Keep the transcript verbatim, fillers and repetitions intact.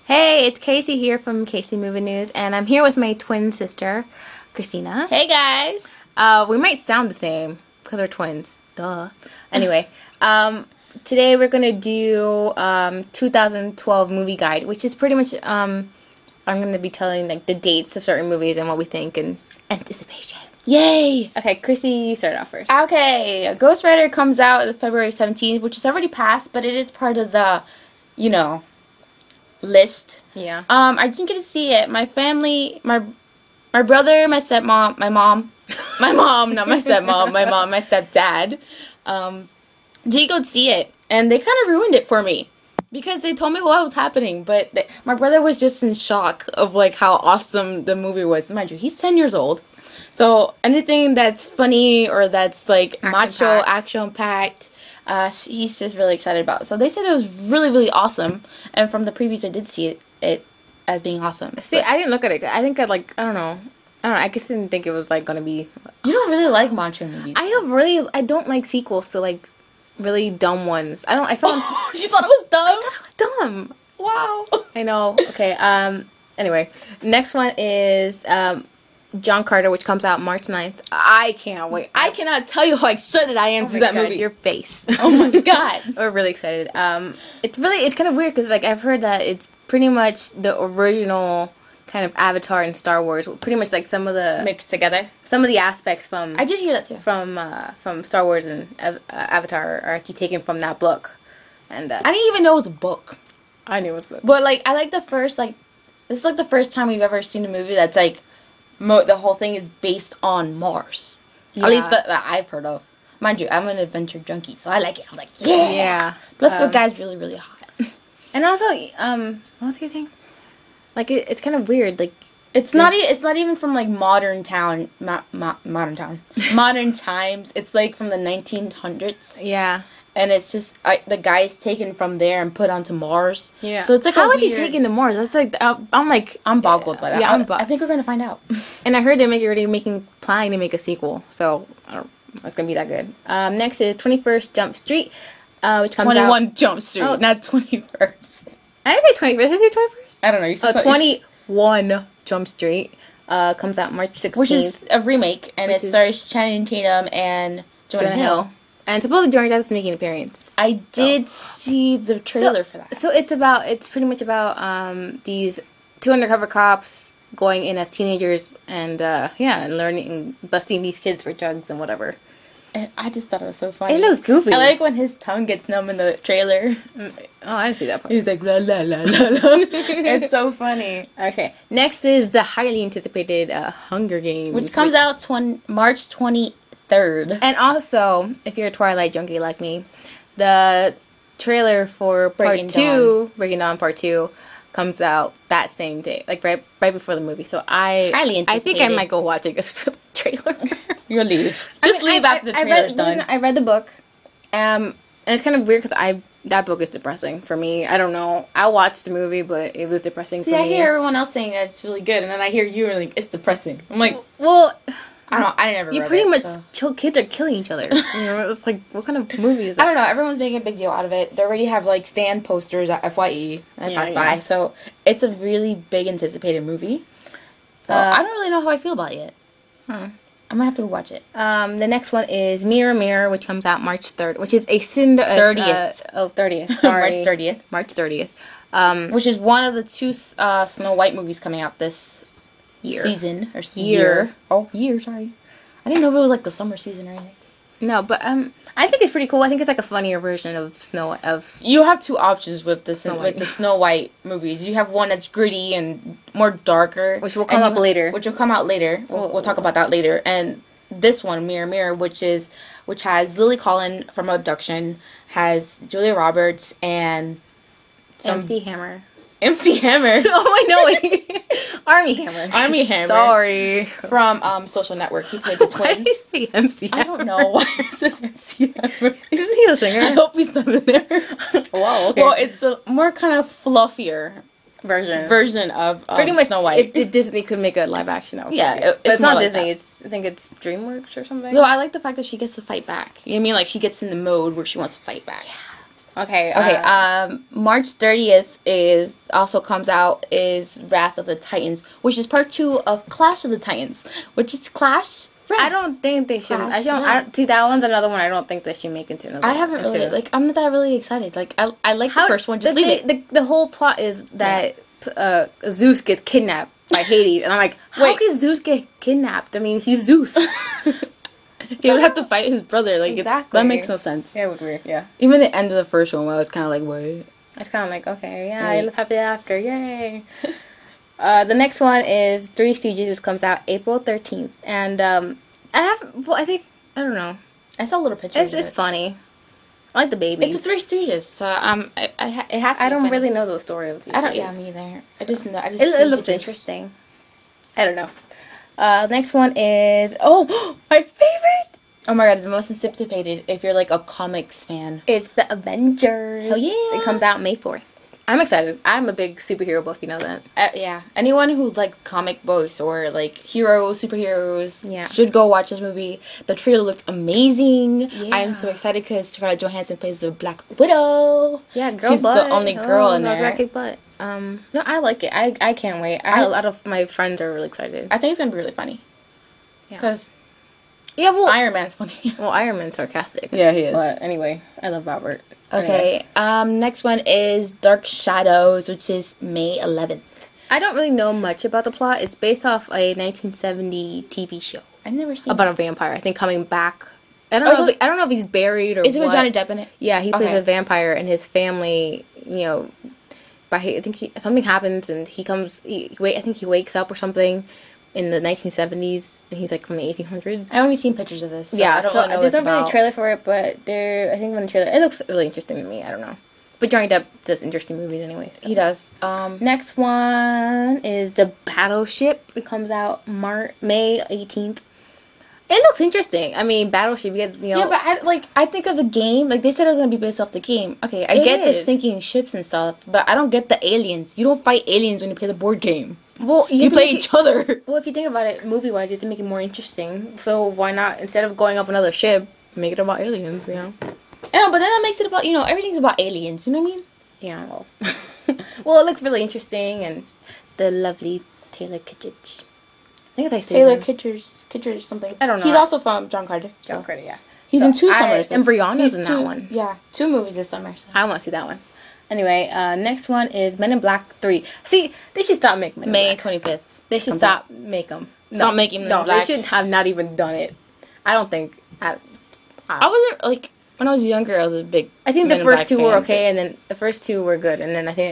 Hey, it's Casey here from Casey Movie News, and I'm here with my twin sister, Christina. Hey guys! Uh, we might sound the same because we're twins. Duh. Anyway, um, today we're gonna do um two thousand twelve movie guide, which is pretty much um I'm gonna be telling like the dates of certain movies and what we think and anticipation. Yay! Okay, Chrissy, you start off first. Okay, Ghost Rider comes out February seventeenth, which is already passed, but it is part of the, you know, list. Yeah. Um, I didn't get to see it. My family, my my brother, my stepmom, my mom, my mom, not my stepmom, my mom, my stepdad, um, did go see it, and they kind of ruined it for me because they told me what was happening, but they, my brother was just in shock of like how awesome the movie was. Mind you, he's ten years old, so anything that's funny or that's like macho, action packed. Uh, he's just really excited about it. So they said it was really, really awesome. And from the previews, I did see it, it as being awesome. See, but I didn't look at it. I think I like, I don't know. I don't know. I just didn't think it was like going to be. You don't really like macho movies. I don't really, I don't like sequels to like really dumb ones. I don't, I found. Oh, you thought it was dumb? I thought it was dumb. Wow. I know. Okay. Um. Anyway, next one is um, John Carter, which comes out March ninth. I can't wait. I cannot tell you how excited I am oh to that God, movie. Your face. Oh my God. We're really excited. Um, it's really, it's kind of weird because like I've heard that it's pretty much the original kind of Avatar and Star Wars. Pretty much like some of the mixed together. Some of the aspects from I did hear that too. From uh, from Star Wars and uh, Avatar are actually taken from that book. And uh, I didn't even know it was a book. I knew it was a book. But like I like the first like this is like the first time we've ever seen a movie that's like mo- the whole thing is based on Mars. Yeah. At least that, that I've heard of. Mind you, I'm an adventure junkie, so I like it. I'm like, yeah. Yeah. Plus, um, the guy's really, really hot. And also, um, what was I saying? Like, it, it's kind of weird. Like, it's not. E- it's not even from like modern town. Ma- ma- modern town. modern times. It's like from the nineteen hundreds. Yeah. And it's just I, the guy's taken from there and put onto Mars. Yeah. So it's like how a was weird... he taken to Mars? That's like uh, I'm like I'm boggled by that. Yeah, I'm bo- I think we're gonna find out. And I heard they're making already making planning to make a sequel. So I don't know. It's gonna be that good. Um, next is twenty-first Jump Street, uh, which comes twenty-one out... Jump Street, oh. Not twenty-first. I didn't say twenty-first. Did I say twenty-first? I don't know. You said oh, twenty-one Jump Street uh, comes out March sixteenth. Which is a remake, and it is... stars Channing Tatum and Jonah, Jonah Hill. Hill. And supposedly Johnny Depp is making an appearance. I so. did see the trailer so, for that. So it's about, it's pretty much about um, these two undercover cops going in as teenagers and, uh, yeah, and learning, busting these kids for drugs and whatever. I just thought it was so funny. It looks goofy. I like when his tongue gets numb in the trailer. Oh, I didn't see that part. He's like, la la la la la. It's so funny. Okay. Next is the highly anticipated uh, Hunger Games. Which comes which... out twenty March twenty-third. And also, if you're a Twilight junkie like me, the trailer for part Breaking two, Dawn. Breaking Dawn Part two, comes out that same day. Like, right right before the movie. So I highly anticipated. I think I might go watch it just for the trailer. You'll leave. Just I mean, leave I, after the I, trailer's I read, done. I read the book, um, and it's kind of weird because I that book is depressing for me. I don't know. I watched the movie, but it was depressing See, for I me. I hear everyone else saying that it's really good, and then I hear you like it's depressing. I'm like, well, I don't. I never. You read pretty it, much so. kill kids are killing each other. You know, it's like what kind of movie is that? I don't know. Everyone's making a big deal out of it. They already have like stand posters at F Y E and yeah, Pass yeah. By, so it's a really big anticipated movie. So uh, I don't really know how I feel about it yet. Hmm. I might have to go watch it. Um, the next one is Mirror Mirror, which comes out March third, which is a Cinder... thirtieth. Uh, oh, thirtieth. Sorry. March thirtieth. March thirtieth. Um, which is one of the two uh, Snow White movies coming out this year. Season. Or year. year. Oh, year, sorry. I didn't know if it was like the summer season or anything. No, but um, I think it's pretty cool. I think it's like a funnier version of Snow... of. You have two options with the, Snow with White. the Snow White movies. You have one that's gritty and more darker. Which will come up you, later. Which will come out later. We'll, we'll, we'll talk about that later. And... this one, Mirror Mirror, which is which has Lily Collin from Abduction, has Julia Roberts and some M C Hammer. M C Hammer. Oh, I know it. Army Hammer. Army Hammer. Sorry. From um, Social Network. He played the twins. Why did you say M C Hammer? I don't know why I said M C Hammer. Isn't he a singer? I hope he's not in there. Wow. Okay. Well, it's a more kind of fluffier version version of um, pretty much Snow White. If, if Disney could make a live action, that would yeah, it, it, but it's, it's not like Disney. That. It's I think it's DreamWorks or something. No, I like the fact that she gets to fight back. You know what I mean? Like she gets in the mode where she wants to fight back. Yeah. Okay. Okay, Uh, um, March thirtieth is also comes out is Wrath of the Titans, which is part two of Clash of the Titans, which is Clash. I don't think they should. I Clash, don't. I don't see that one's another one. I don't think they should make into another. I haven't into- really like. I'm not that really excited. Like I, I like How- the first one. Just the, leave thing- it. The, the whole plot is that uh, Zeus gets kidnapped by Hades, and I'm like, how Wait. can Zeus get kidnapped? I mean, he's Zeus. He would have to fight his brother. Like Exactly. it's, that makes no sense. Yeah, it would weird. Yeah, Even the end of the first one, I was kind of like, what? it's kind of like, okay, yeah, Right. I live happily after, yay. uh, the next one is Three Stooges, which comes out April thirteenth, and um, I have. Well, I think I don't know. I saw little pictures. It's of it's it. funny. I like the babies. It's the Three Stooges, so um, I, I ha- it has. To I be don't funny. really know the story of these. I don't. Yeah, Stooges. me either. I just know. I just. It, see it looks pictures. interesting. I don't know. Uh, next one is oh my favorite. Oh my god, it's the most anticipated if you're like a comics fan. It's the Avengers. Hell yeah. It comes out May fourth. I'm excited. I'm a big superhero buff. You know that. Uh, yeah, anyone who likes comic books or like heroes, superheroes, Yeah. should go watch this movie. The trailer looked amazing. I am so Yeah. excited because Scarlett Johansson plays the Black Widow. Yeah, girl She's butt. the only girl oh, in knows there. how to kick butt. Um, no, I like it. I I can't wait. I, I- a lot of my friends are really excited. I think it's gonna be really funny. Yeah. Because Yeah, well, Iron Man's funny. well, Iron Man's sarcastic. Yeah, he is. But anyway, I love Robert. Okay. Um. Next one is Dark Shadows, which is May eleventh. I don't really know much about the plot. It's based off a nineteen seventy T V show I've never seen. about a vampire. I think coming back. I don't Oh, know. so- if, I don't know if he's buried or. Is it with what. Johnny Depp in it? Yeah, he plays Okay. a vampire, and his family, you know, by I think he, something happens, and he comes. He, he wait, I think he wakes up or something in the nineteen seventies, and he's like from the eighteen hundreds. I only seen pictures of this. So yeah, I don't so really know there's what not it's really a about. trailer for it, but there, I think on the trailer, it looks really interesting to me. I don't know, but Johnny Depp does interesting movies anyway. so. He does. Um. Next one is the Battleship. It comes out Mar- May eighteenth. It looks interesting. I mean, Battleship, you get, you know. Yeah, but I, like I think of the game. Like they said, it was gonna be based off the game. Okay, I It get the is. sinking ships and stuff, but I don't get the aliens. You don't fight aliens when you play the board game. well, You, have to play make each it- other. Well, if you think about it, movie wise, you have to make it more interesting. So why not, instead of going up another ship, make it about aliens, you know? I know, but then that makes it about you know everything's about aliens. You know what I mean? Yeah, well. well, it looks really interesting, and the lovely Taylor Kitsch. I think it's like Taylor Kitchers, Kitchers something. I don't know. He's also from John Carter. So. John Credit, yeah. He's So in two I- summers. and this- Brianna's he's in that two- one. Yeah, two movies this summer. So. I want to see that one. Anyway, uh, next one is Men in Black three. See, they should stop making Men in May Black. twenty fifth. They should comes stop make them. Stop making Men in No, Black. they should have not even done it. I don't think. I, I wasn't like when I was younger. I was a big. I think Men the in first Black two were fan, okay, and then the first two were good, and then I think